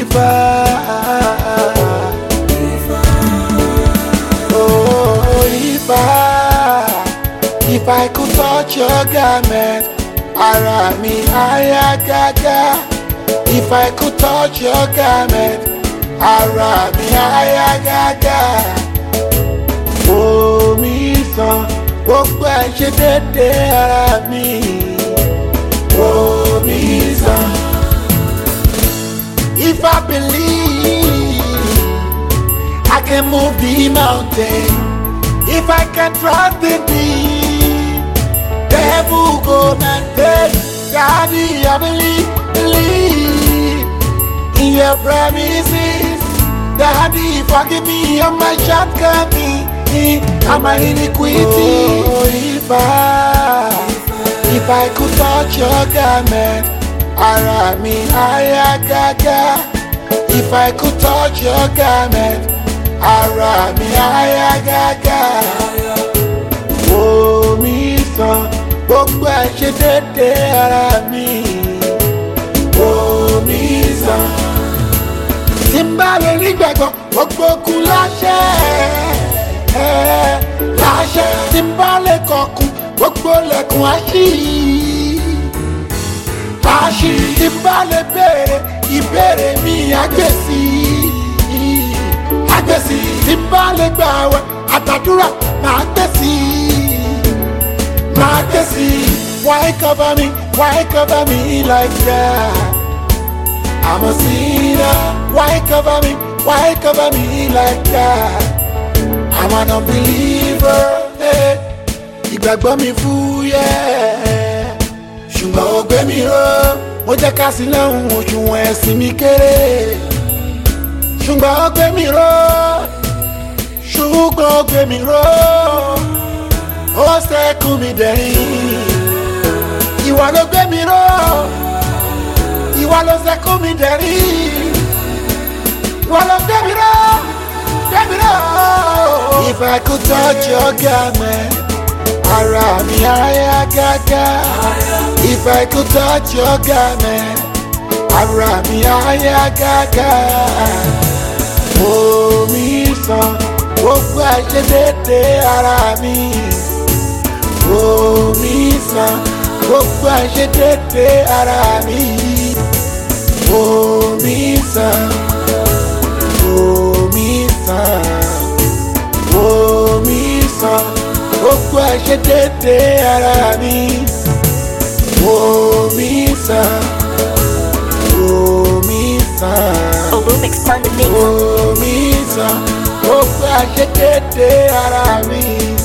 Ifá. Oh, Ifá. If I could touch your garment, ara mi aya gaga. If I could touch your garment, ara mi aya gaga. Omi sàn, gbogbo ẹ̀ ṣe dédé ara mi. Omi sàn. If I believe I can move the mountain, if I can trust in thee, devil go maintain. Daddy, I believe in your promises. Daddy, forgive me of my shortcomings and my iniquity. Oh, if I could touch your garment, ara mi aya gaga. If I could touch your garment, ara mi aya gaga. Omi sàn, gbogbo ẹ̀ ṣe dédé ara mi. Omi sàn. Tí n bá lè rí gbàgbọ́, gbogbo kú láṣẹ. Láṣẹ. Tí n bá lè kọkùn, gbogbo lẹ̀kùn àṣì. Àṣì. Tí n bá lè béèrè, ìbéèrè mi àgbèsì. Àgbèsì. Tí n bá lè gbààwẹ̀, àtàdúrà máa gbèsì. Máa gbèsì. Why cover me? Why cover me like that? I'm a sinner. Why cover me? Why cover me like that? I'm an unbeliever. Hey. Ìgbàgbọ́ mi fúyẹ́, ṣùgbọ́n ó gbé mi ró. Mo jẹ́ ká sí lẹ́hùn òṣùwọ̀n ẹ̀sìn mi kéré, ṣùgbọ́n ó gbé mi ró. Ṣùgbọ́n ó gbé mi ró. Ó ṣẹ́kù mi dẹ̀yìn. Ìwọ ló gbé mi ró. Ìwọ ló ṣẹ́kù mi dẹ̀yìn. Ìwọ ló gbé mi ró. Gbé mi ró. If I could touch your garment, ara mi aya gaga. If I could touch your garment, ara mi aya gaga. Omi sàn, gbogbo ẹ̀ ṣe dédé ara mi. Omi sàn, gbogbo ẹ̀ ṣe dédé ara mi. Omi sàn, omi sàn, omi sàn. Gbogbo ẹ̀ ṣe dédé ara mi. Omi sàn, omi sàn. Olumix on the mix. Omi sàn, gbogbo ẹ̀ ṣe dédé ara mi.